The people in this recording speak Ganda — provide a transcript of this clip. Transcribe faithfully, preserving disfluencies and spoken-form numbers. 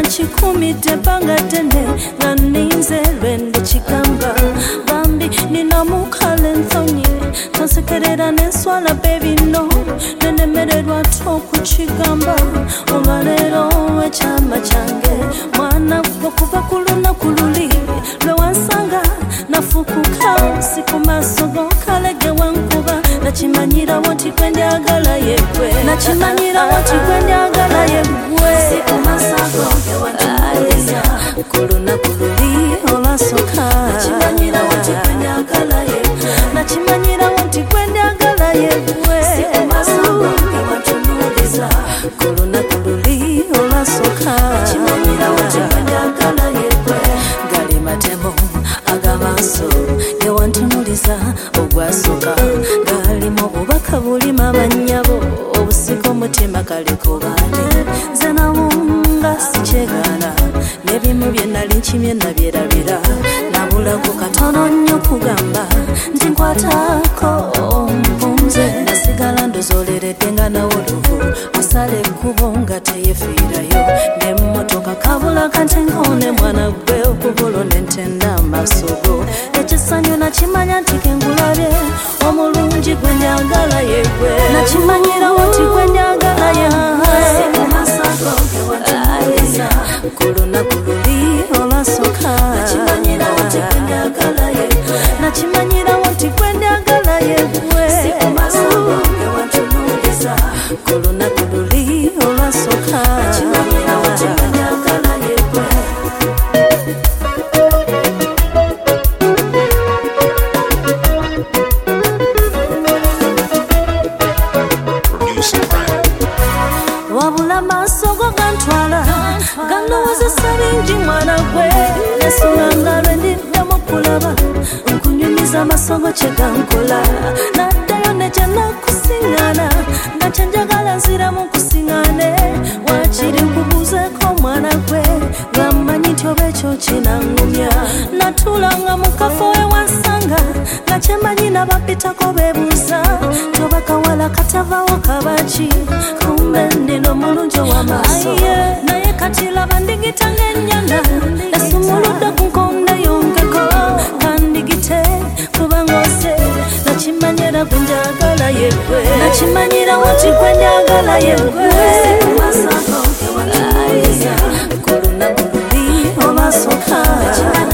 kikumidde ebbanga ddene nga nninze lwende kigamba bambi nina mukale ensonyi tonsekerera n'enswala bebino nenemererwa to okukigamba olwaleero ekyama kyange mwana okuva ku lunaku luli lwe wansanga nafukuka si ku maaso g'okalege wankuba nakimanyirawo nti gwe ndyagala yegwe nakimanyirawo nti gwe ndyagala yegwe si ku maaso ge wantunuuliza ku lunaku luli olwasooka nakimanyirawo nti gwe ndyagala yegwe nakimanyirawo nti gwe ndyagala yegwe si ku maaso ge wantunuuliza ku lunaku luli olwasooka nakimanyirawo nti gwe ndyagala yegwe gali matemo ag'amaaso ge wantunuuliza ogwasooka galimu obubaka bulimu amannyabo obusika omutima kaliko baani nze nawunga sikyegaana n'ebimu bye nali nkimye nabyerabira nabulako katono nnyo kugamba nti nkwatako ompunze nasigala ndozooleredde nga nawe oluvu asala ekkubo nga teyefiirayo n'emmotoka kabula kantenkoone mwana gwe okubulo n'entenda amaaso go ekisanyu nakimanya nti kengulabye omulungi gwe ndyagala yegwe nakimanyirawo nti gwe ndyagala yegwe ku lunaku luli olwasooka nakimanyirawo nti gwe ndyagala yegwe nakimanyirawo nti gwe ndyagala yegwe ku lunaku luli olwasooka nakimanyirawo nti gwe ndyagala yegwe wabula maaso go gantwala galowoozesa bingi mwana gwe nesonanga lwe ndiddamu kulaba nkunyumiza amasogo kye gankola naddayo ne gye nakusiŋŋaana nga kye njagala nziramu kusiŋŋaane wakiri nkubuuzeeko mwana gwe nga mmanyi nti oba ekyo kinangumya natuulanga mu kafo ewansanga nga kye mmanyi n'abapitako beebuuza toba kawala katavaawo kabaki kumbe ndino mulungi ow'amaaso naye kati laba ndigita ng'ennyana esumuludde ku nkonde yongeko kandigite kubanga ose nakimanyira gwe ndyagala yegwe nakimanyirawo nti gwe ndyagala yegwe ku lunaku luli olwasooka